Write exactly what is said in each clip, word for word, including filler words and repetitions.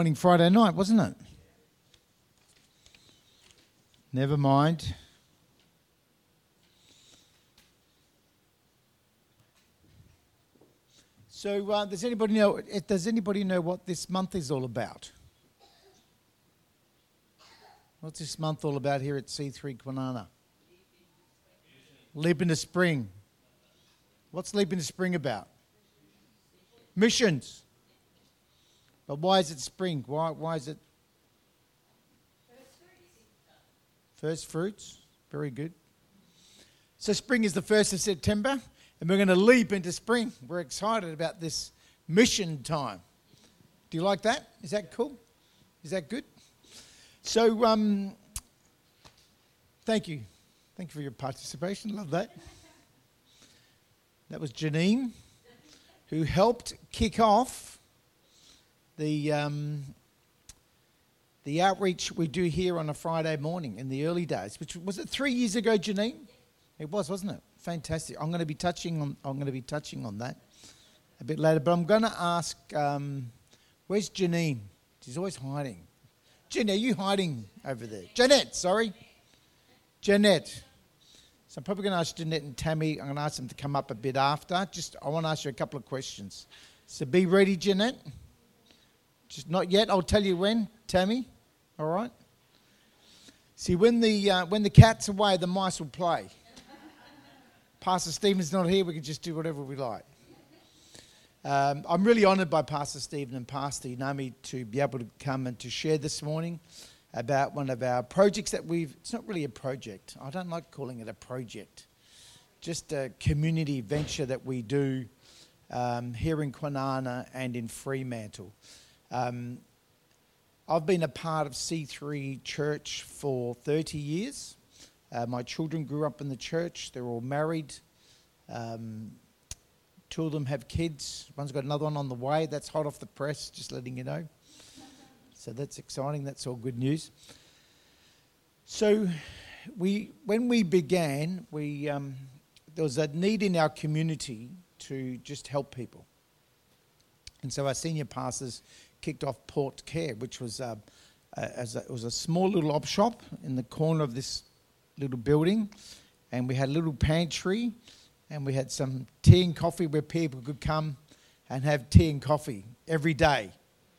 Morning Friday night, wasn't it? Never mind. So, uh, does anybody know? Does anybody know what this month is all about? What's this month all about here at C three Kwinana? Leap into Spring. What's Leap into Spring about? Missions. But why is it spring? Why why is it? First fruits. Very good. So spring is the first of September, and we're going to leap into spring. We're excited about this mission time. Do you like that? Is that cool? Is that good? So, um, thank you. Thank you for your participation. Love that. That was Janine, who helped kick off the um, the outreach we do here on a Friday morning in the early days. Which was it three years ago, Janine? It was, wasn't it? Fantastic. I'm going to be touching on. I'm going to be touching on that a bit later. But I'm going to ask, um, where's Janine? She's always hiding. Jeanette, are you hiding over there? Jeanette, sorry. Jeanette. So I'm probably going to ask Jeanette and Tammy. I'm going to ask them to come up a bit after. Just, I want to ask you a couple of questions. So be ready, Jeanette. Just not yet. I'll tell you when, Tammy. All right. See, when the uh, when the cat's away, the mice will play. Pastor Stephen's not here. We can just do whatever we like. Um, I'm really honoured by Pastor Stephen and Pastor Inami to be able to come and to share this morning about one of our projects that we've... It's not really a project. I don't like calling it a project. Just a community venture that we do um, here in Kwinana and in Fremantle. Um, I've been a part of C three Church for thirty years. Uh, my children grew up in the church. They're all married. Um, two of them have kids. One's got another one on the way. That's hot off the press, just letting you know. So that's exciting. That's all good news. So we, when we began, we um, there was a need in our community to just help people. And so our senior pastors kicked off Port Care, which was uh, a, as a, it was a small little op shop in the corner of this little building, and we had a little pantry, and we had some tea and coffee where people could come and have tea and coffee every day.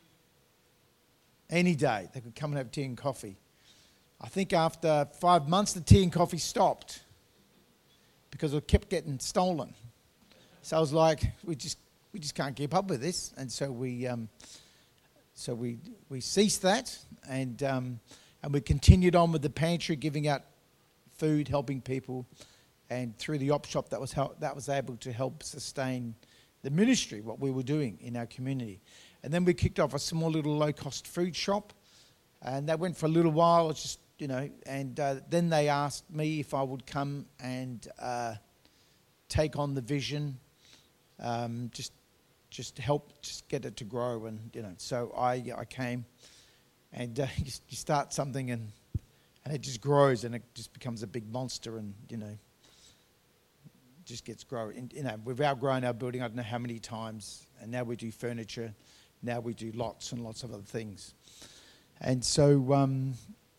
Any day they could come and have tea and coffee. I think after five months the tea and coffee stopped because it kept getting stolen. So I was like, we just we just can't keep up with this, and so we um, so we we ceased that, and um, and we continued on with the pantry, giving out food, helping people, and through the op shop that was help, that was able to help sustain the ministry, what we were doing in our community. And then we kicked off a small little low-cost food shop, and that went for a little while. It's just, you know, and uh, then they asked me if I would come and uh, take on the vision, um, just just help, just get it to grow, and you know. So I I came, and uh, you, you start something, and and it just grows, and it just becomes a big monster, and you know, just gets growing. And, you know, we've outgrown our building. I don't know how many times, and now we do furniture. Now we do lots and lots of other things. And so um,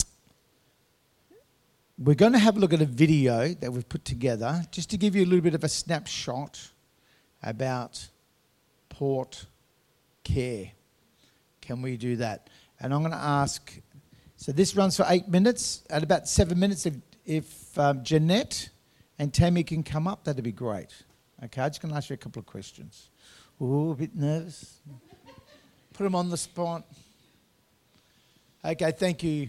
we're going to have a look at a video that we've put together just to give you a little bit of a snapshot about Port Care. Can we do that? And I'm going to ask, so this runs for eight minutes. At about seven minutes, if, if um, Jeanette and Tammy can come up, that'd be great. Okay, I'm just going to ask you a couple of questions. Ooh, a bit nervous. Put them on the spot. Okay, thank you.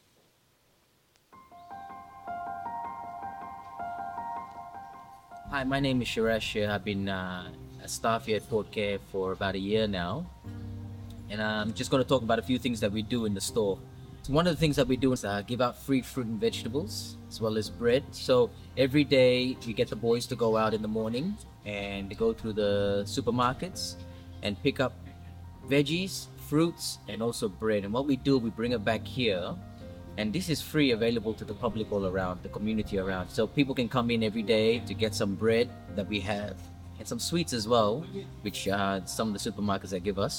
Hi, my name is Suresh. I've been uh, a staff here at Port Care for about a year now. And I'm just going to talk about a few things that we do in the store. So one of the things that we do is uh, give out free fruit and vegetables as well as bread. So every day we get the boys to go out in the morning and they go through the supermarkets and pick up veggies, fruits, and also bread. And what we do, we bring it back here, and this is free, available to the public all around, the community around. So people can come in every day to get some bread that we have, and some sweets as well, which uh, some of the supermarkets that give us.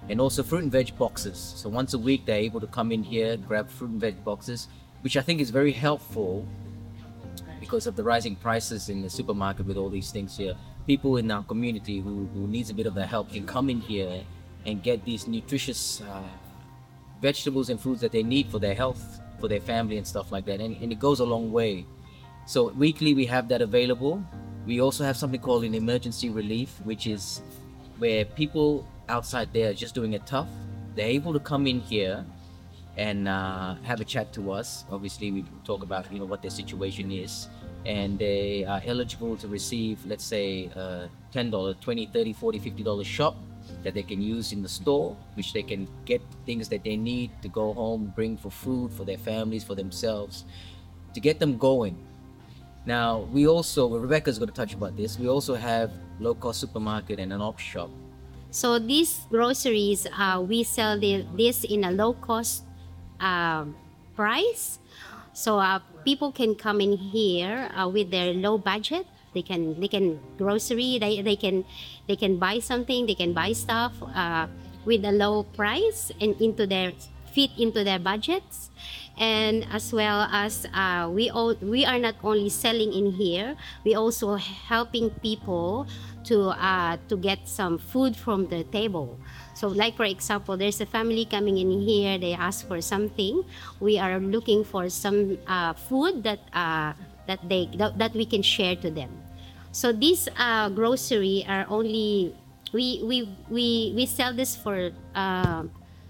and also fruit and veg boxes. So once a week they're able to come in here, grab fruit and veg boxes, which I think is very helpful because of the rising prices in the supermarket with all these things here. People in our community who, who needs a bit of the help can come in here and get these nutritious uh, vegetables and foods that they need for their health, for their family and stuff like that. And, and it goes a long way. So weekly we have that available. We also have something called an emergency relief, which is where people outside there are just doing it tough. They're able to come in here and uh, have a chat to us. Obviously we talk about, you know, what their situation is, and they are eligible to receive, let's say, uh, ten dollars, twenty dollars, thirty dollars, forty dollars, fifty dollars shop that they can use in the store, which they can get things that they need to go home, bring for food, for their families, for themselves, to get them going. Now, we also, well, Rebecca's going to touch about this, we also have low-cost supermarket and an op shop. So these groceries, uh, we sell the, this in a low-cost uh, price. So uh, people can come in here uh, with their low budget. They can they can grocery. They, they can they can buy something. They can buy stuff uh, with a low price and into their fit into their budgets. And as well as uh, we all we are not only selling in here, we also helping people to uh, to get some food from the table. So like for example, there's a family coming in here, they ask for something. We are looking for some uh, food that uh, that they that, that we can share to them. So these uh, grocery are only we we we, we sell this for uh,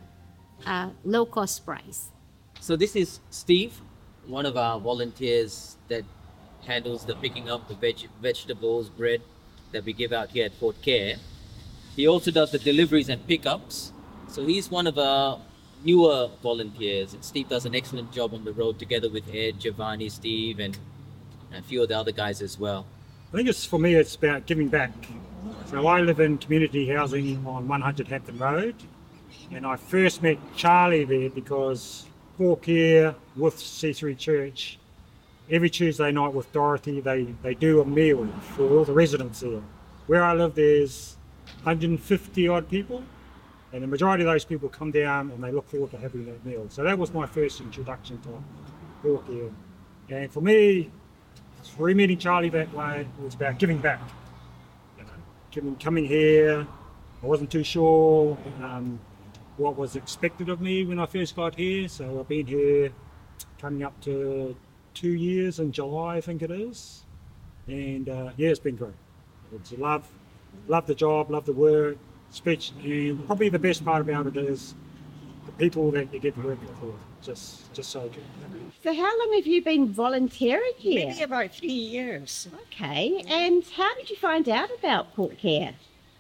uh, low cost price. So this is Steve, one of our volunteers that handles the picking up the veg- vegetables, bread that we give out here at Port Care. He also does the deliveries and pickups. So he's one of our newer volunteers. And Steve does an excellent job on the road together with Ed, Giovanni, Steve, and a few of the other guys as well. I think it's, for me, it's about giving back. So I live in community housing on one hundred Hampton Road, and I first met Charlie there because Port Care with C three Church, every Tuesday night with Dorothy, they, they do a meal for all the residents there. Where I live, there's one hundred fifty odd people, and the majority of those people come down and they look forward to having that meal. So that was my first introduction to Port Care. And for me, through meeting Charlie that way, it was about giving back. You know, giving, coming here, I wasn't too sure um, what was expected of me when I first got here. So I've been here coming up to two years in July, I think it is. And uh, yeah, it's been great. It's love, love the job, love the work, speech, and probably the best part about it is the people that you get working for. Just, just so good. So how long have you been volunteering here? Maybe about three years. Okay, and how did you find out about Port Care?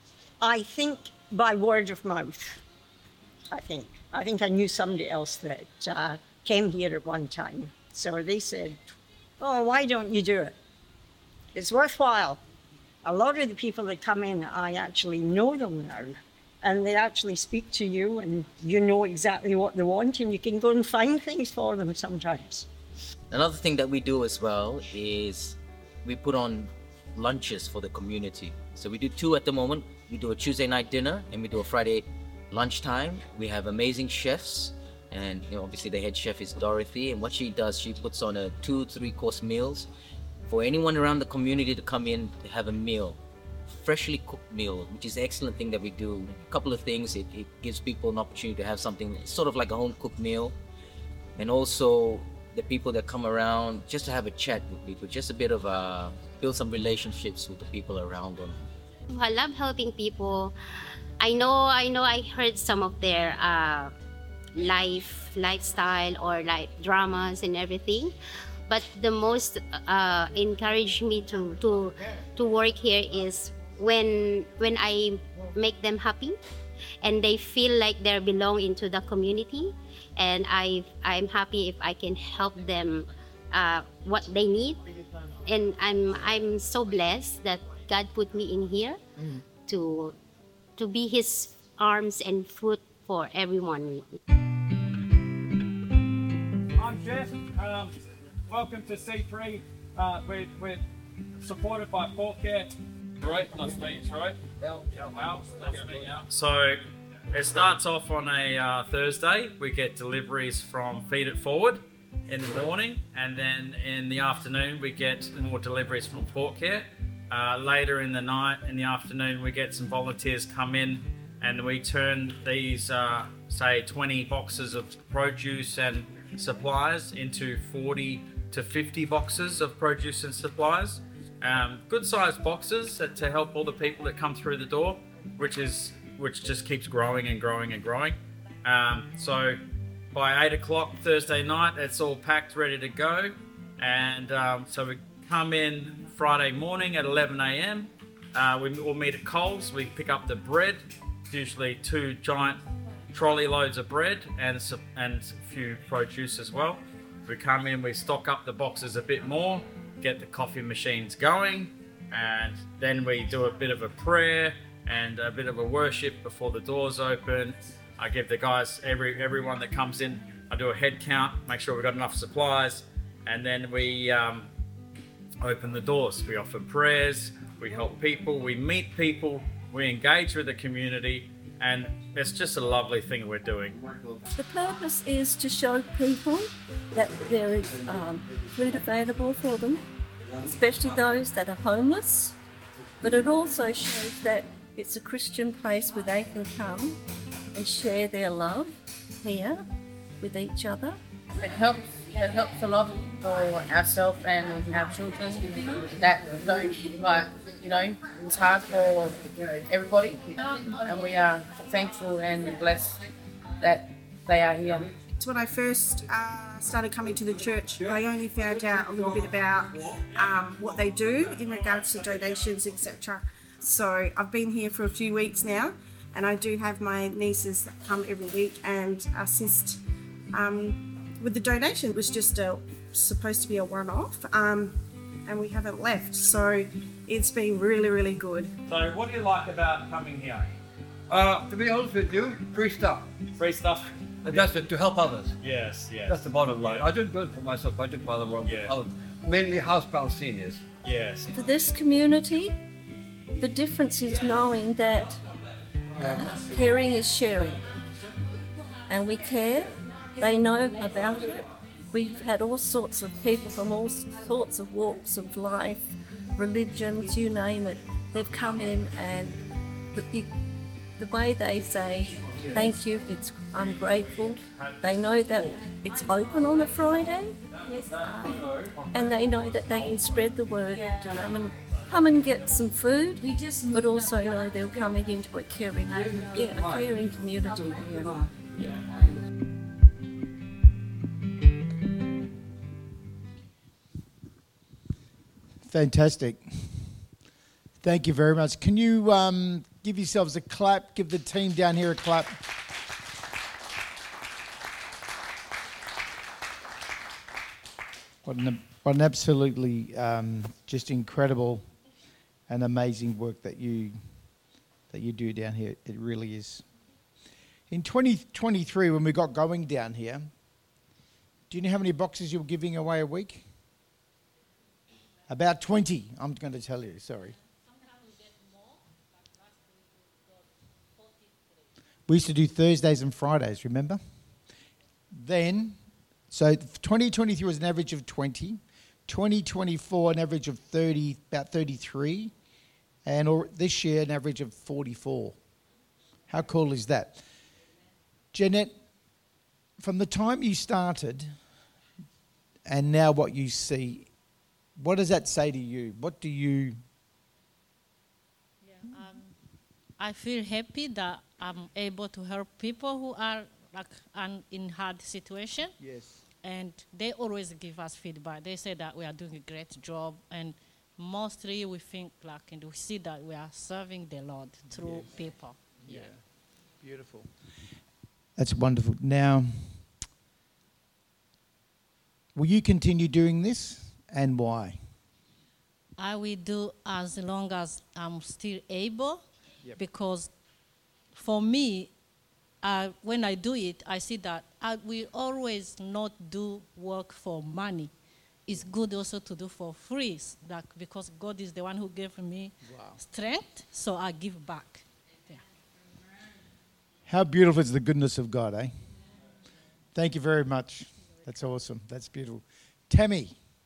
I think by word of mouth. I think. I think I knew somebody else that uh, came here at one time. So they said, oh, why don't you do it? It's worthwhile. A lot of the people that come in, I actually know them now. And they actually speak to you and you know exactly what they want and you can go and find things for them sometimes. Another thing that we do as well is we put on lunches for the community. So we do two at the moment. We do a Tuesday night dinner and we do a Friday lunchtime. We have amazing chefs, and you know, obviously the head chef is Dorothy, and what she does, she puts on a two, three course meals for anyone around the community to come in to have a meal. Freshly cooked meal, which is an excellent thing that we do. A couple of things, it, it gives people an opportunity to have something sort of like a home cooked meal, and also the people that come around just to have a chat with people, just a bit of a build some relationships with the people around them. I love helping people. I know, I know. I heard some of their uh, life, lifestyle, or like dramas and everything. But the most uh, encouraged me to to to work here is when when I make them happy, and they feel like they belong into the community, and I I'm happy if I can help them uh, what they need, and I'm I'm so blessed that God put me in here mm. to to be His arms and foot for everyone. I'm Jeff. Um, welcome to C three. Uh, we're, we're supported by Port Care. Right, nice to meet you, Troy. Al, Al, nice to meet you. So, It starts off on a uh, Thursday. We get deliveries from Feed It Forward in the morning, and then in the afternoon we get more deliveries from Port Care. Uh, later in the night, in the afternoon, we get some volunteers come in, and we turn these, uh, say, twenty boxes of produce and supplies into forty to fifty boxes of produce and supplies. Um, good sized boxes that, to help all the people that come through the door, which is which just keeps growing and growing and growing. Um, so by eight o'clock Thursday night, it's all packed, ready to go. And um, so we come in Friday morning at eleven a.m. Uh, we all meet at Coles. We pick up the bread, usually two giant trolley loads of bread and some, and a few produce as well. We come in, we stock up the boxes a bit more, get the coffee machines going, and then we do a bit of a prayer and a bit of a worship before the doors open. I give the guys, every everyone that comes in, I do a head count, make sure we've got enough supplies, and then we um, open the doors. We offer prayers, we help people, we meet people, we engage with the community, and it's just a lovely thing we're doing. The purpose is to show people that there is um, food available for them, especially those that are homeless, but it also shows that it's a Christian place where they can come and share their love here with each other. It helps. It helps a lot for ourselves and our children that don't, like, you know, it's hard for everybody, and we are thankful and blessed that they are here. When I first uh, started coming to the church, I only found out a little bit about um, what they do in regards to donations, et cetera. So I've been here for a few weeks now, and I do have my nieces that come every week and assist um, with the donation. It was just a, supposed to be a one-off, um, and we haven't left. So it's been really, really good. So what do you like about coming here? Uh, to be honest with you, free stuff. Free stuff? And that's it, to help others. Yes, yes. That's the bottom line. Yeah. I didn't do it for myself, I did it for the world. Yeah. Others. Mainly housebound seniors. Yes. For this community, the difference is knowing that uh, caring is sharing. And we care, they know about it. We've had all sorts of people from all sorts of walks of life, religions, you name it. They've come in, and the, the way they say, thank you, it's, I'm grateful. They know that it's open on a Friday, uh, and they know that they can spread the word to come and, come and get some food, but also know they're coming into a caring, yeah, a caring community. Yeah. Fantastic. Thank you very much. Can you um, give yourselves a clap? Give the team down here a clap. What an, what an absolutely um, just incredible and amazing work that you that you do down here. It really is. In twenty twenty-three, when we got going down here, do you know how many boxes you were giving away a week? About twenty, I'm going to tell you, sorry. We used to do Thursdays and Fridays, remember? Then, so twenty twenty-three was an average of twenty, twenty twenty-four an average of thirty, about thirty-three, and or this year an average of forty-four. How cool is that? Jeanette, from the time you started and now what you see, what does that say to you? What do you... Yeah, um, I feel happy that I'm able to help people who are like un, in hard situation. Yes. And they always give us feedback. They say that we are doing a great job, and mostly we think like, and we see that we are serving the Lord through yes. people. Yeah. yeah. Beautiful. That's wonderful. Now, will you continue doing this? And why? I will do as long as I'm still able, yep. because for me, uh, when I do it, I see that I will always not do work for money. It's good also to do for free, like, because God is the one who gave me wow. strength, so I give back. Yeah. How beautiful is the goodness of God, eh? Thank you very much. That's awesome. That's beautiful. Tammy.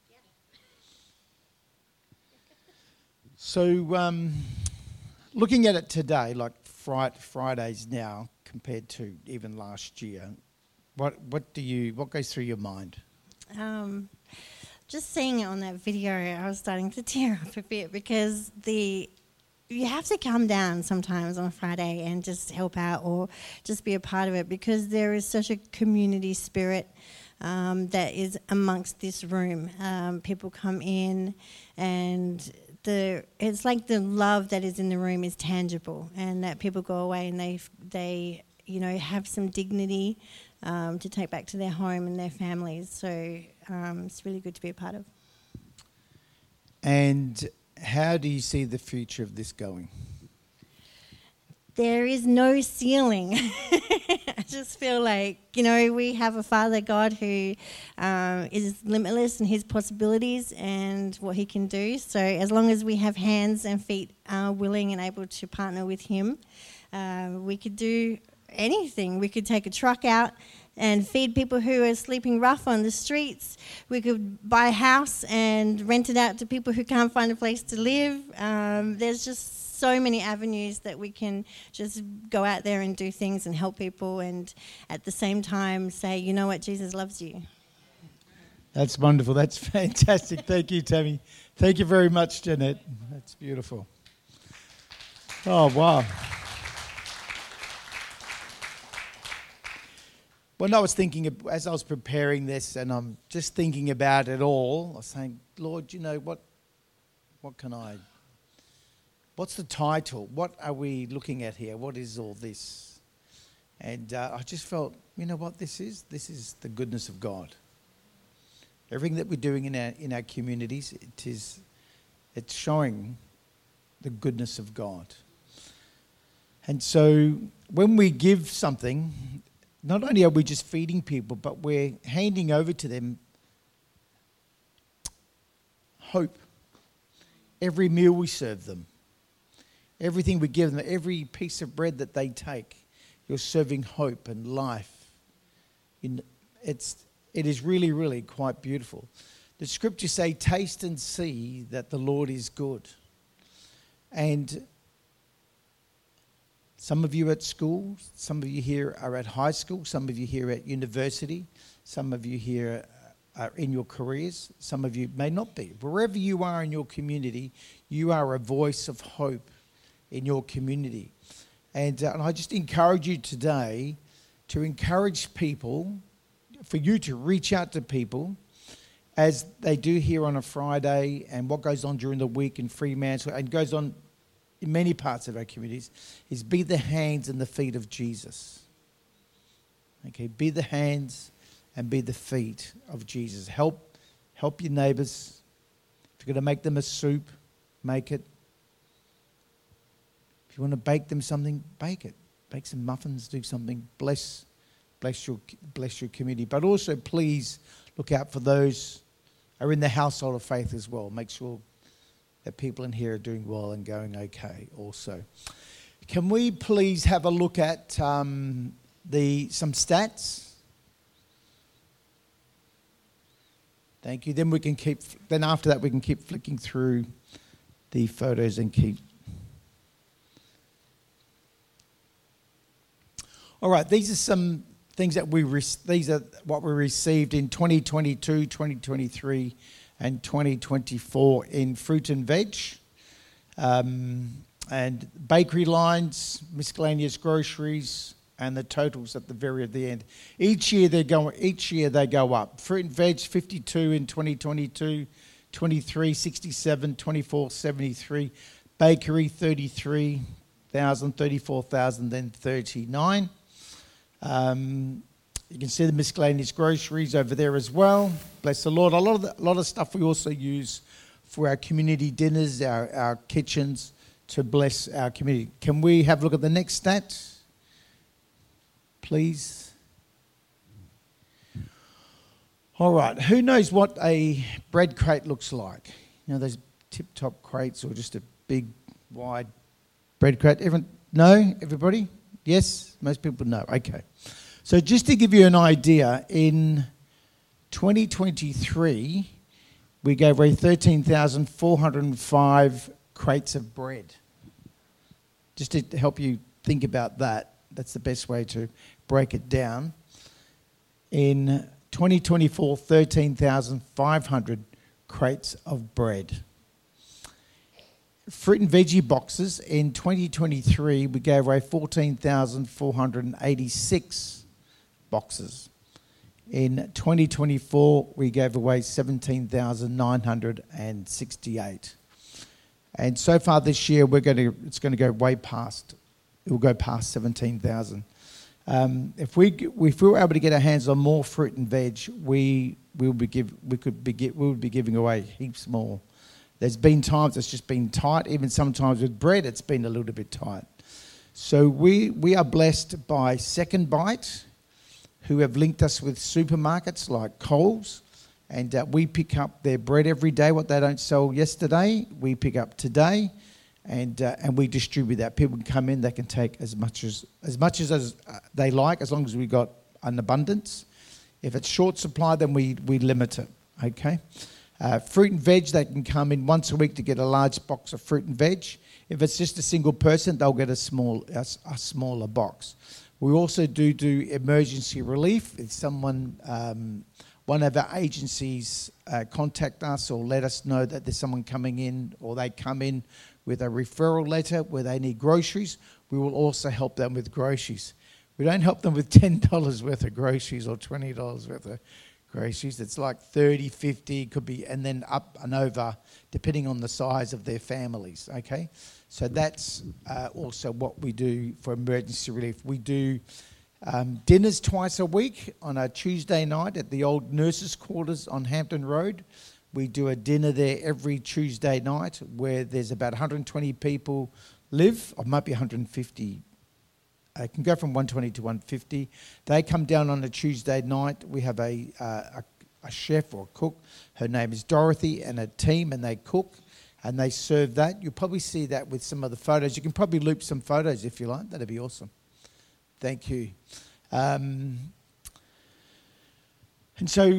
So, um, looking at it today, like Fri- Fridays now compared to even last year, what what do you what goes through your mind? Um, just seeing it on that video, I was starting to tear up a bit because the you have to come down sometimes on a Friday and just help out or just be a part of it because there is such a community spirit um, that is amongst this room. Um, people come in and the it's like the love that is in the room is tangible, and that people go away and they they you know have some dignity um, to take back to their home and their families. So um, it's really good to be a part of. And how do you see the future of this going? There is no ceiling. I just feel like, you know, we have a Father God who um, is limitless in his possibilities and what he can do. So as long as we have hands and feet uh, willing and able to partner with him, uh, we could do anything. We could take a truck out and feed people who are sleeping rough on the streets. We could buy a house and rent it out to people who can't find a place to live. Um, there's just so many avenues that we can just go out there and do things and help people, and at the same time say, you know what, Jesus loves you. That's wonderful. That's fantastic. Thank you, Tammy. Thank you very much, Jeanette. That's beautiful. Oh, wow. When I was thinking, of, as I was preparing this, and I'm just thinking about it all, I was saying, Lord, you know, what, what can I, what's the title? What are we looking at here? What is all this? And uh, I just felt, you know what this is? This is the goodness of God. Everything that we're doing in our in our communities, it is, it's showing the goodness of God. And so when we give something, not only are we just feeding people, but we're handing over to them hope. Every meal we serve them, everything we give them, every piece of bread that they take, you're serving hope and life. In, it's, it is really, really quite beautiful. The scriptures say, taste and see that the Lord is good. And some of you at school, some of you here are at high school, some of you here at university, some of you here are in your careers, some of you may not be. Wherever you are in your community, you are a voice of hope in your community. And, uh, and I just encourage you today to encourage people, for you to reach out to people as they do here on a Friday and what goes on during the week in Fremantle and goes on in many parts of our communities, is be the hands and the feet of Jesus. Okay, be the hands and be the feet of Jesus. Help, help your neighbours. If you're going to make them a soup, make it. If you want to bake them something, bake it. Bake some muffins, do something. Bless, bless your, bless your community. But also, please look out for those who are in the household of faith as well. Make sure that people in here are doing well and going okay also. Can we please have a look at um, the some stats? Thank you. Then we can keep. Then after that, we can keep flicking through the photos and keep. All right. These are some things that we. Re- these are what we received in twenty twenty-two, twenty twenty-three. And twenty twenty-four in fruit and veg, um, and bakery lines, miscellaneous groceries, and the totals at the very at the end. Each year they go. Each year they go up. Fruit and veg fifty-two in twenty twenty-two, twenty-three sixty-seven, twenty-four seventy-three, bakery thirty-three thousand, thirty-four thousand, then thirty-nine. Um, You can see the miscellaneous groceries over there as well. Bless the Lord. A lot of the, a lot of stuff we also use for our community dinners, our, our kitchens, to bless our community. Can we have a look at the next stat, please? All right. Who knows what a bread crate looks like? You know, those tip-top crates or just a big, wide bread crate. Everyone, no? Everybody? Yes? Most people know. Okay. So just to give you an idea, in twenty twenty-three, we gave away thirteen thousand four hundred five crates of bread. Just to help you think about that, that's the best way to break it down. In twenty twenty-four, thirteen thousand five hundred crates of bread. Fruit and veggie boxes, in twenty twenty-three, we gave away fourteen thousand four hundred eighty-six boxes. In twenty twenty-four, we gave away seventeen thousand nine hundred sixty-eight. And so far this year, we're going to, it's going to go way past, it will go past seventeen thousand. Um, if we if we were able to get our hands on more fruit and veg, we we would be give we could be we would be giving away heaps more. There's been times it's just been tight. Even sometimes with bread, it's been a little bit tight. So we we are blessed by Second Bite, who have linked us with supermarkets like Coles, and uh, we pick up their bread every day. What they don't sell yesterday, we pick up today. And uh, and we distribute that. People can come in, they can take as much as as much as, as uh, they like, as long as we've got an abundance. If it's short supply, then we, we limit it, okay? Uh, fruit and veg, they can come in once a week to get a large box of fruit and veg. If it's just a single person, they'll get a small a, a smaller box. We also do do emergency relief. If someone, um, one of our agencies uh, contact us or let us know that there's someone coming in, or they come in with a referral letter where they need groceries, we will also help them with groceries. We don't help them with ten dollars worth of groceries or twenty dollars worth of groceries. It's like thirty, fifty, could be, and then up and over, depending on the size of their families, okay? So that's uh, also what we do for emergency relief. We do um, dinners twice a week on a Tuesday night at the old nurses' quarters on Hampton Road. We do a dinner there every Tuesday night where there's about one hundred twenty people live, or might be one hundred fifty. It can go from one hundred twenty to one hundred fifty. They come down on a Tuesday night. We have a, uh, a, a chef or a cook. Her name is Dorothy, and a team, and they cook and they serve that. You'll probably see that with some of the photos. You can probably loop some photos if you like. That'd be awesome. Thank you. Um, and so...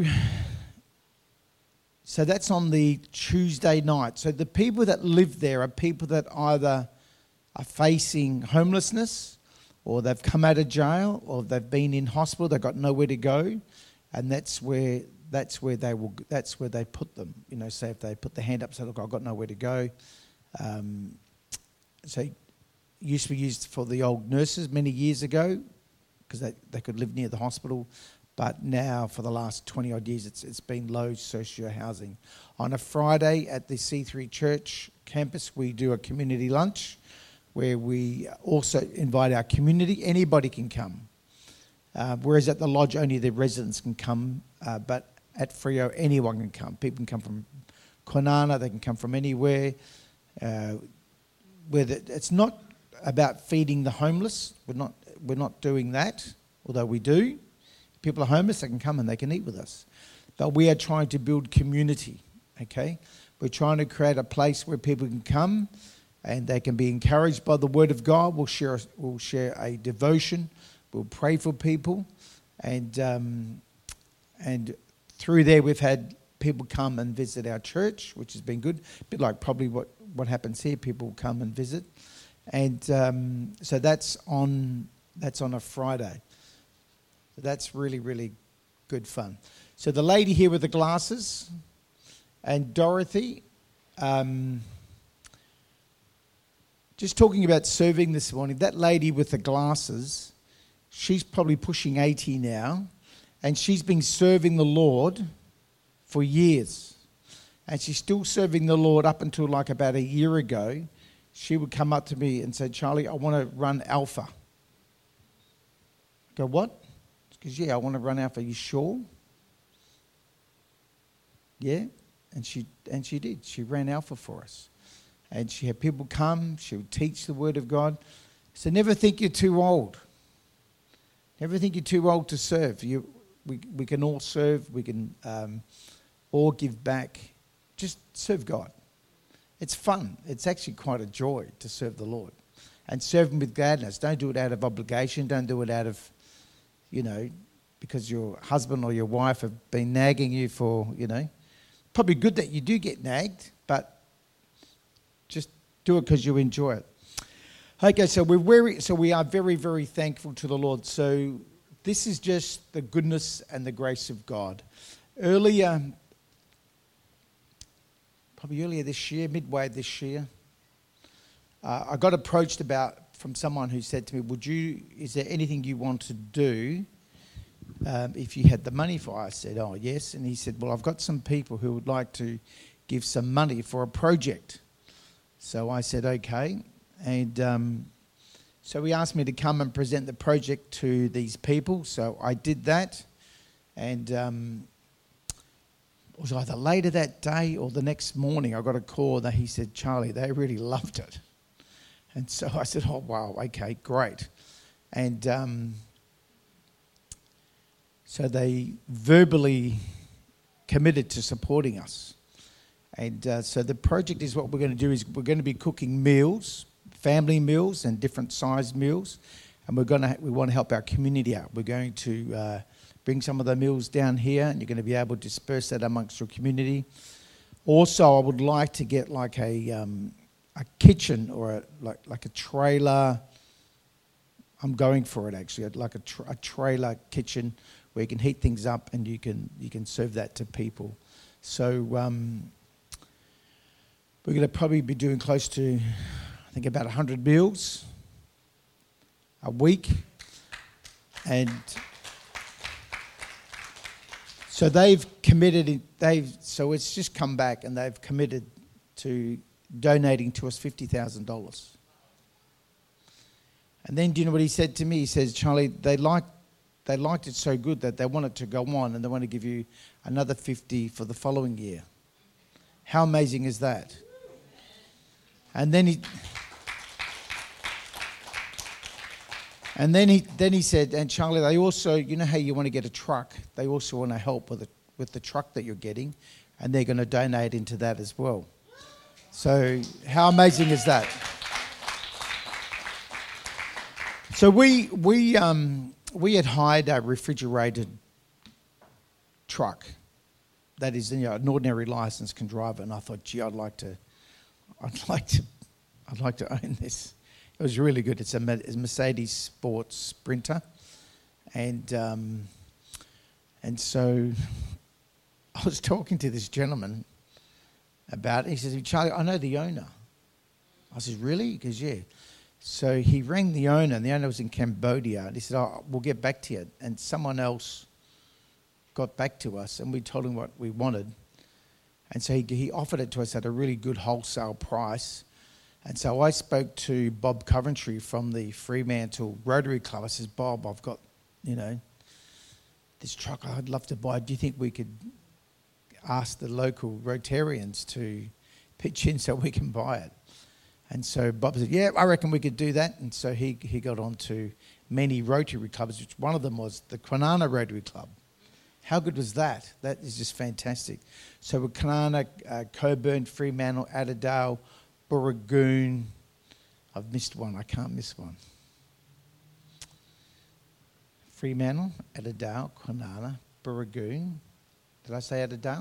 So that's on the Tuesday night. So the people that live there are people that either are facing homelessness, or they've come out of jail, or they've been in hospital, they've got nowhere to go, and that's where that's where they will that's where they put them. You know, say if they put their hand up, say, look, I've got nowhere to go. Um, so it used to be used for the old nurses many years ago, because they, they could live near the hospital. But now, for the last twenty odd years, it's it's been low socio housing. On a Friday at the C three Church campus, we do a community lunch where we also invite our community. Anybody can come. Uh, whereas at the lodge, only the residents can come. Uh, but at Freo, anyone can come. People can come from Kwinana, they can come from anywhere. Uh, where the, it's not about feeding the homeless. We're not we're not doing that, although we do. People are homeless, they can come and they can eat with us. But we are trying to build community, okay? We're trying to create a place where people can come and they can be encouraged by the Word of God. We'll share, we'll share a devotion. We'll pray for people. And, um, and through there, we've had people come and visit our church, which has been good. A bit like probably what, what happens here. People come and visit. And um, so that's on, that's on a Friday. That's really, really good fun. So the lady here with the glasses and Dorothy, um, just talking about serving this morning, that lady with the glasses, she's probably pushing eighty now, and she's been serving the Lord for years. And she's still serving the Lord up until like about a year ago. She would come up to me and say, Charlie, I want to run Alpha. I go, what? Because, yeah, I want to run Alpha. Are you sure? Yeah. And she and she did. She ran Alpha for us. And she had people come. She would teach the Word of God. So never think you're too old. Never think you're too old to serve. You, we, we can all serve. We can um, all give back. Just serve God. It's fun. It's actually quite a joy to serve the Lord. and serve him with gladness. Don't do it out of obligation. Don't do it out of, you know, because your husband or your wife have been nagging you for, you know. Probably good that you do get nagged, but just do it because you enjoy it. Okay, so we're very, so we are very, very thankful to the Lord. So this is just the goodness and the grace of God. Earlier, probably earlier this year, midway this year, uh, I got approached about from someone who said to me, "Would you? Is there anything you want to do um, if you had the money for?" I said, "Oh yes." And he said, "Well, I've got some people who would like to give some money for a project." So I said, "Okay," and um, so he asked me to come and present the project to these people. So I did that, and um, it was either later that day or the next morning I got a call that he said, "Charlie, they really loved it." And so I said, "Oh, wow, okay, great." And um, so they verbally committed to supporting us. And uh, so the project is what we're going to do is we're going to be cooking meals, family meals and different sized meals. And we're going to, we want to help our community out. We're going to uh, bring some of the meals down here, and you're going to be able to disperse that amongst your community. Also, I would like to get like a um, a kitchen or a, like like a trailer. I'm going for it actually, like a, tra- a trailer kitchen where you can heat things up and you can you can serve that to people. So um, we're going to probably be doing close to, I think, about one hundred meals a week, and so they've committed. They've so it's just come back and they've committed to donating to us fifty thousand dollars. And then, do you know what he said to me? He says, "Charlie, they liked, they liked it so good that they wanted to go on and they want to give you another fifty for the following year." How amazing is that? And then he, and then he, then he said, "And Charlie, they also, you know how you want to get a truck? They also want to help with the with the truck that you're getting, and they're going to donate into that as well." So how amazing is that? So we we um, we had hired a refrigerated truck that is, you know, an ordinary license can drive it, and I thought, gee, I'd like to, I'd like to, I'd like to own this. It was really good. It's a Mercedes Sports Sprinter, and um, and so I was talking to this gentleman about it. He says, "Charlie, I know the owner." I said, "Really?" He goes, "Yeah." So he rang the owner, and the owner was in Cambodia, and he said, "Oh, we'll get back to you." And someone else got back to us, and we told him what we wanted. And so he, he offered it to us at a really good wholesale price. And so I spoke to Bob Coventry from the Fremantle Rotary Club. I says, "Bob, I've got, you know, this truck I'd love to buy. Do you think we could ask the local Rotarians to pitch in so we can buy it?" And so Bob said, "Yeah, I reckon we could do that." And so he, he got on to many Rotary clubs, which one of them was the Kwinana Rotary Club. How good was that? That is just fantastic. So with Kwinana, uh, Coburn, Fremantle, Adderale, Burragoon. I've missed one. I can't miss one. Fremantle, Adderale, Kwinana, Burragoon. Did I say Adderale?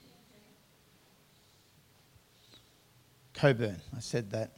Coburn. I said that.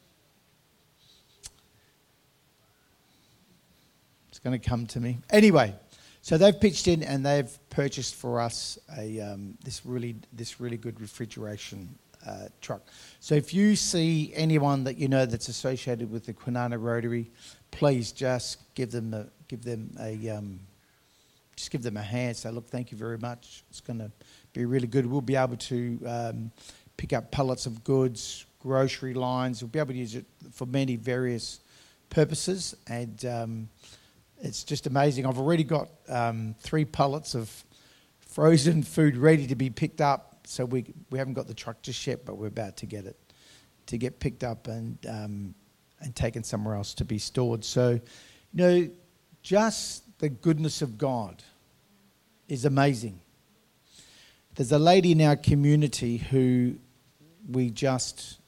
It's going to come to me. Anyway, so they've pitched in and they've purchased for us a um, this really this really good refrigeration uh, truck. So if you see anyone that you know that's associated with the Kwinana Rotary, please just give them a give them a um, just give them a hand. Say, "Look, thank you very much. It's going to be really good." We'll be able to um, pick up pallets of goods, grocery lines. We'll be able to use it for many various purposes, and um, it's just amazing. I've already got um, three pallets of frozen food ready to be picked up. So we we haven't got the truck just yet, but we're about to get it to get picked up and um, and taken somewhere else to be stored. So, you know, just the goodness of God is amazing. There's a lady in our community who we just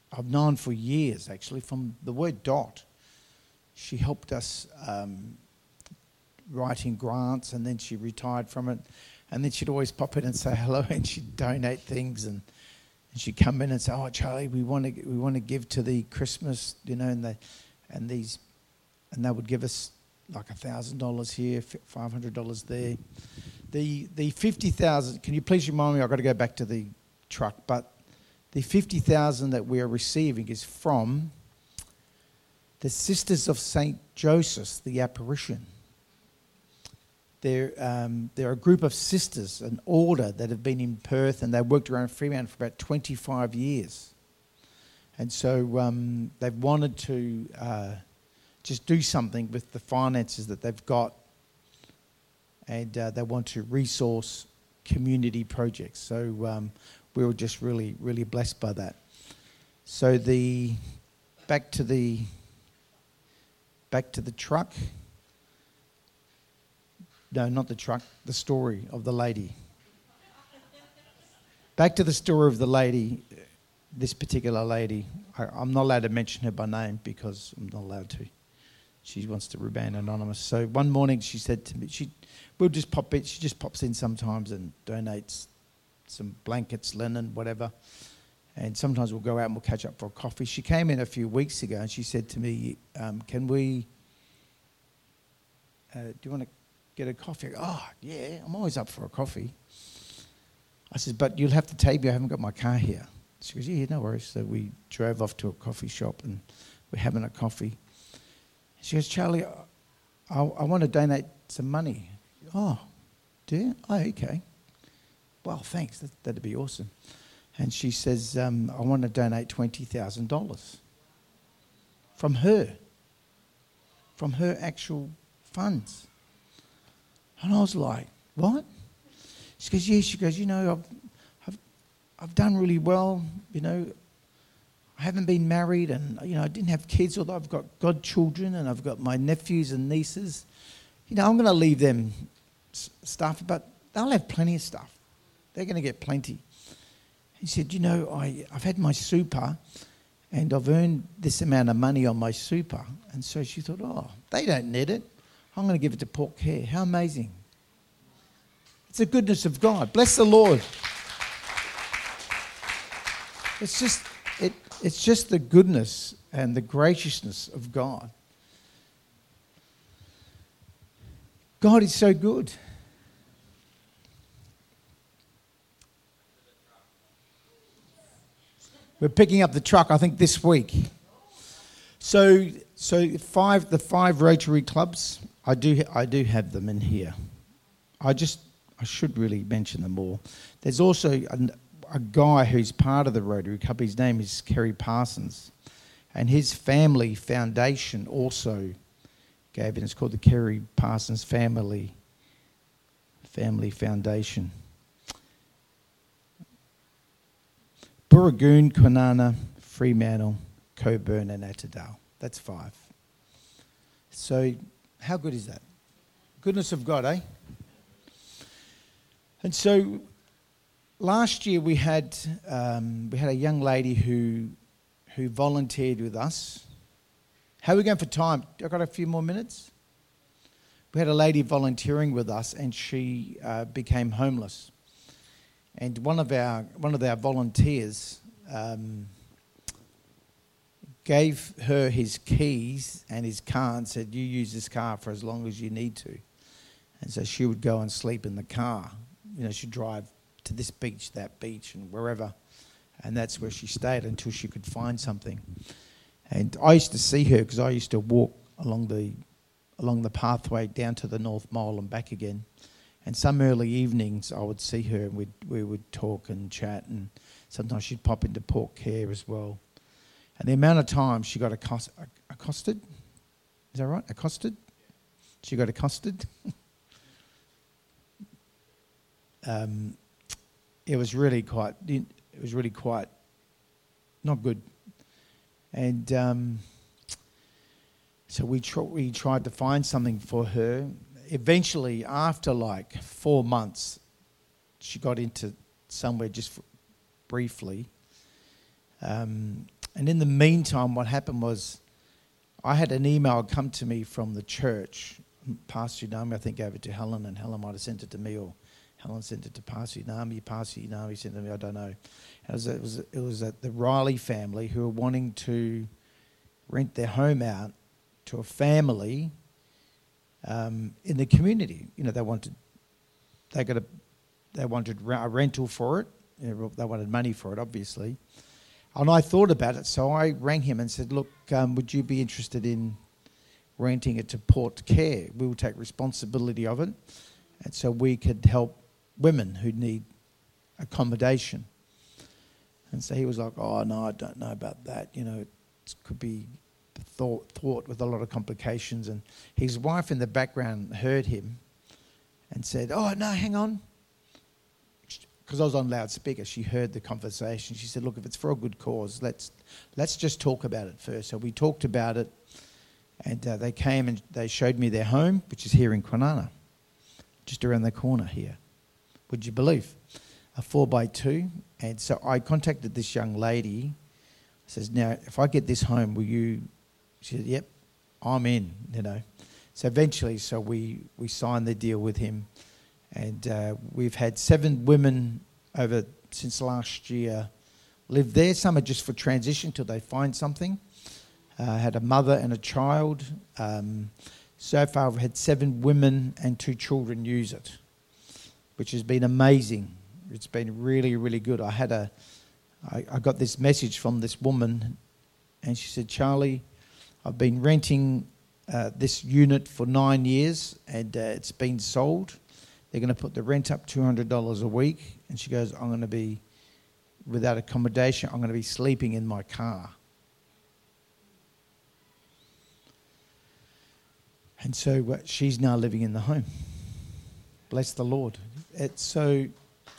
I've known for years, actually, from the word dot. She helped us um, writing grants, and then she retired from it. And then she'd always pop in and say hello, and she'd donate things, and, and she'd come in and say, "Oh, Charlie, we want to we want to give to the Christmas, you know," and they and these, and they would give us like a thousand dollars here, five hundred dollars there. The the fifty thousand. Can you please remind me? I've got to go back to the truck, but the fifty thousand that we are receiving is from the Sisters of Saint Joseph, the apparition. They're, um, they're a group of sisters, an order that have been in Perth, and they worked around Fremantle for about twenty-five years. And so um, they've wanted to uh, just do something with the finances that they've got, and uh, they want to resource community projects. So um, we were just really, really blessed by that. So the back to the back to the truck. No, not the truck, the story of the lady. Back to the story of the lady, this particular lady. I, I'm not allowed to mention her by name because I'm not allowed to. She wants to remain anonymous. So one morning she said to me, she, we'll just pop in, she just pops in sometimes and donates some blankets, linen, whatever. And sometimes we'll go out and we'll catch up for a coffee. She came in a few weeks ago and she said to me, um, can we, uh, do you want to get a coffee? Oh, yeah, I'm always up for a coffee. I said, but you'll have to take me, I haven't got my car here. She goes, yeah, no worries. So we drove off to a coffee shop and we're having a coffee. She goes, Charlie, I, I want to donate some money. Oh, do you? Oh, okay. Well, thanks, that, that'd be awesome. And she says, um, I want to donate twenty thousand dollars from her, from her actual funds. And I was like, what? She goes, yeah. She goes, you know, I've, I've, I've done really well. You know, I haven't been married, and you know, I didn't have kids, although I've got godchildren, and I've got my nephews and nieces. You know, I'm going to leave them s- stuff, but they'll have plenty of stuff. They're going to get plenty. He said, you know, I, I've had my super, and I've earned this amount of money on my super. And so she thought, oh, they don't need it. I'm going to give it to Port Care. How amazing. It's the goodness of God. Bless the Lord. It's just, it, it's just the goodness and the graciousness of God. God is so good. We're picking up the truck, I think, this week. So, so five the five Rotary clubs, I do I do have them in here. I just I should really mention them all. There's also a, a guy who's part of the Rotary Club. His name is Kerry Parsons, and his family foundation also gave it. It's called the Kerry Parsons Family Family Foundation. Burragoon, Kwinana, Fremantle, Coburn and Attadale. That's five. So how good is that? Goodness of God, eh? And so last year we had um, we had a young lady who who volunteered with us. How are we going for time? I've got a few more minutes. We had a lady volunteering with us, and she uh, became homeless. And one of our one of our volunteers um, gave her his keys and his car and said, "You use this car for as long as you need to." And so she would go and sleep in the car. You know, she'd drive to this beach, that beach, and wherever. And that's where she stayed until she could find something. And I used to see her because I used to walk along the along the pathway down to the North Mole and back again. And some early evenings I would see her and we'd, we would talk and chat, and sometimes she'd pop into Port Care as well. And the amount of time she got accost- accosted, is that right? Accosted? She got accosted. um, it was really quite, it was really quite not good. And um, so we, tr- we tried to find something for her. Eventually, after like four months, she got into somewhere just f- briefly. Um, And in the meantime, what happened was I had an email come to me from the church. Pastor Unami, I think, gave it to Helen, and Helen might have sent it to me, or Helen sent it to Pastor Unami. Pastor Unami sent it to me, I don't know. It was, it was, it was the Riley family who were wanting to rent their home out to a family um, in the community. You know, they wanted, they got a, they wanted a rental for it. You know, they wanted money for it, obviously. And I thought about it, so I rang him and said, look, um, would you be interested in renting it to Port Care? We will take responsibility of it, and so we could help women who need accommodation. And so he was like, oh, no, I don't know about that. You know, it could be thought, thought with a lot of complications. And his wife in the background heard him and said, oh, no, hang on. Because I was on loudspeaker, she heard the conversation. She said, look, if it's for a good cause, let's let's just talk about it first. So we talked about it, and uh, they came and they showed me their home, which is here in Kwinana, just around the corner here. Would you believe? A four by two. And so I contacted this young lady. I says, now, if I get this home, will you? She said, yep, I'm in, you know. So eventually, so we, we signed the deal with him. And uh, we've had seven women over since last year live there. Some are just for transition till they find something. Uh, had a mother and a child. Um, so far, we've had seven women and two children use it, which has been amazing. It's been really, really good. I had a, I, I got this message from this woman, and she said, Charlie, I've been renting uh, this unit for nine years, and uh, it's been sold. They're going to put the rent up two hundred dollars a week. And she goes, I'm going to be, without accommodation, I'm going to be sleeping in my car. And so uh, she's now living in the home. Bless the Lord. It's so,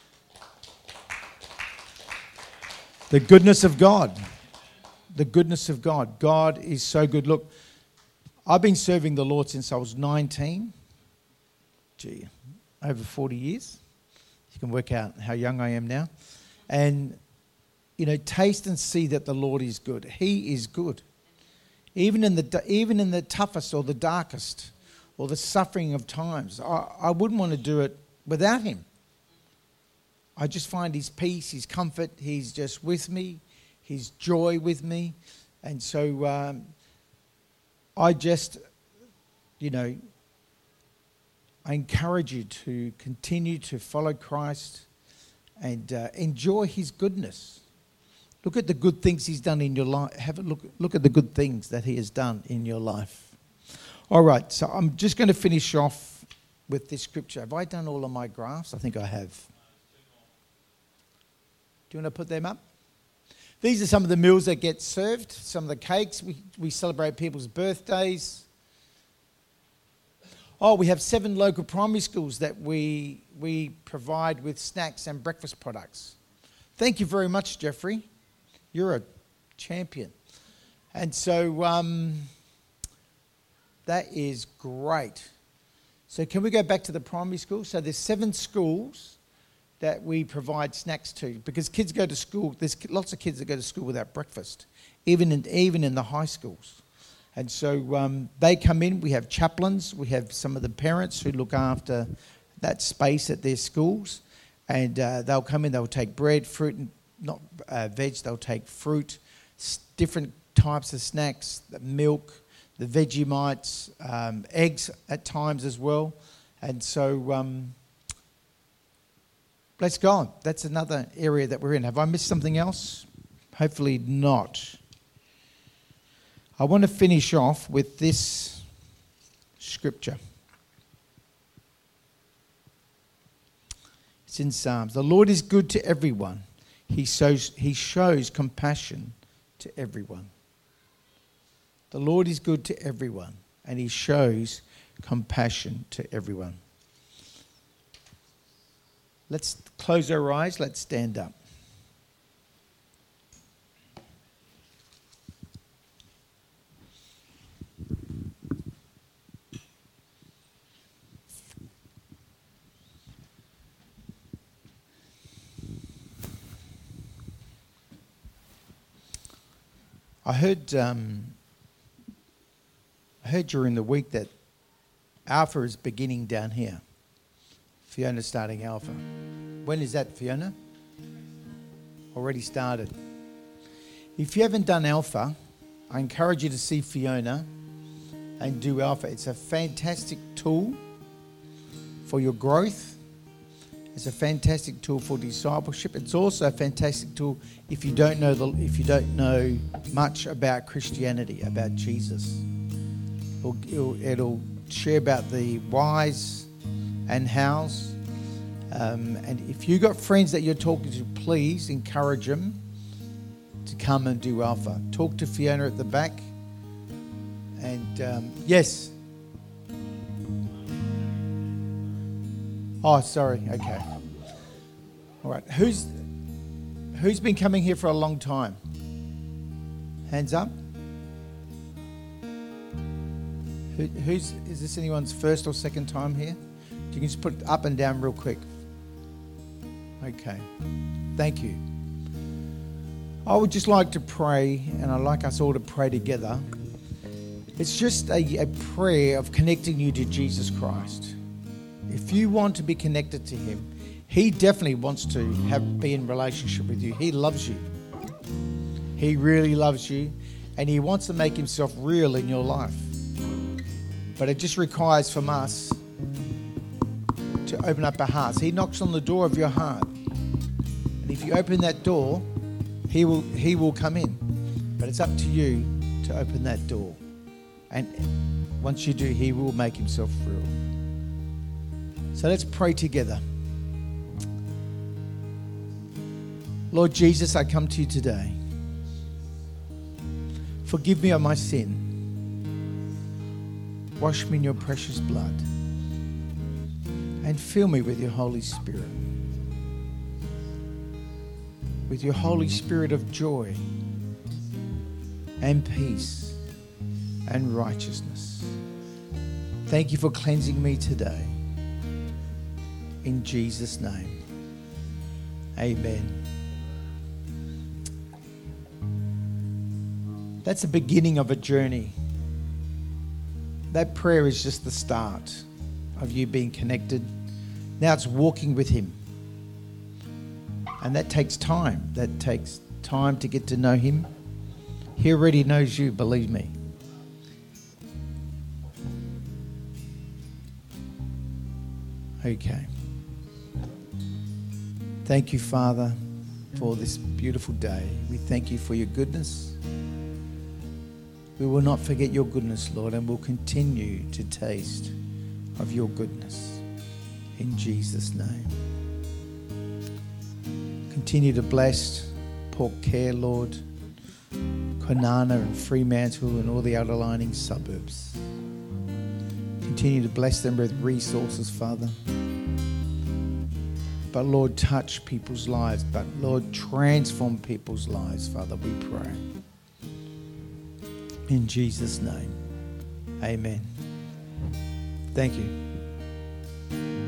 the goodness of God. The goodness of God. God is so good. Look, I've been serving the Lord since I was nineteen. Gee. Over forty years. You can work out how young I am now. And, you know, taste and see that the Lord is good. He is good. Even in the even in the toughest or the darkest or the suffering of times, I, I wouldn't want to do it without him. I just find his peace, his comfort. He's just with me, his joy with me. And so um, I just, you know, I encourage you to continue to follow Christ and uh, enjoy his goodness. Look at the good things he's done in your life. Have a look, look at the good things that he has done in your life. All right, so I'm just going to finish off with this scripture. Have I done all of my graphs? I think I have. Do you want to put them up? These are some of the meals that get served, some of the cakes. We, we celebrate people's birthdays. Oh, we have seven local primary schools that we we provide with snacks and breakfast products. Thank you very much, Jeffrey. You're a champion. And so um, that is great. So can we go back to the primary school? So there's seven schools that we provide snacks to, because kids go to school. There's lots of kids that go to school without breakfast, even in, even in the high schools. And so um, they come in, we have chaplains, we have some of the parents who look after that space at their schools, and uh, they'll come in, they'll take bread, fruit, and not uh, veg, they'll take fruit, s- different types of snacks, the milk, the Vegemites, um, eggs at times as well. And so, um, bless God, that's another area that we're in. Have I missed something else? Hopefully not. I want to finish off with this scripture. It's in Psalms. The Lord is good to everyone. He shows, he shows compassion to everyone. The Lord is good to everyone, and he shows compassion to everyone. Let's close our eyes. Let's stand up. I heard um, I heard during the week that Alpha is beginning down here. Fiona's starting Alpha. When is that, Fiona? Already started. If you haven't done Alpha, I encourage you to see Fiona and do Alpha. It's a fantastic tool for your growth. It's a fantastic tool for discipleship. It's also a fantastic tool if you don't know the, if you don't know much about Christianity, about Jesus. It'll, it'll, it'll share about the whys and hows. Um, and if you've got friends that you're talking to, please encourage them to come and do Alpha. Talk to Fiona at the back. And um, yes. Oh, sorry. Okay. All right. Who's who's been coming here for a long time? Hands up. Who, who's is this anyone's first or second time here? You can just put it up and down real quick. Okay. Thank you. I would just like to pray, and I'd like us all to pray together. It's just a, a prayer of connecting you to Jesus Christ. If you want to be connected to him, he definitely wants to have be in relationship with you. He loves you. He really loves you, and he wants to make himself real in your life. But it just requires from us to open up our hearts. He knocks on the door of your heart. And if you open that door, he will he will come in. But it's up to you to open that door. And once you do, he will make himself real. So let's pray together. Lord Jesus, I come to you today. Forgive me of my sin. Wash me in your precious blood. And fill me with your Holy Spirit. With your Holy Spirit of joy and peace and righteousness. Thank you for cleansing me today. In Jesus' name. Amen. That's the beginning of a journey. That prayer is just the start of you being connected. Now it's walking with him. And that takes time. That takes time to get to know him. He already knows you, believe me. Okay. Thank you, Father, for this beautiful day. We thank you for your goodness. We will not forget your goodness, Lord, and we'll continue to taste of your goodness. In Jesus' name. Continue to bless Port Care, Lord, Kwinana and Fremantle and all the outlying suburbs. Continue to bless them with resources, Father. But Lord, touch people's lives. But Lord, transform people's lives, Father, we pray. In Jesus' name, amen. Thank you.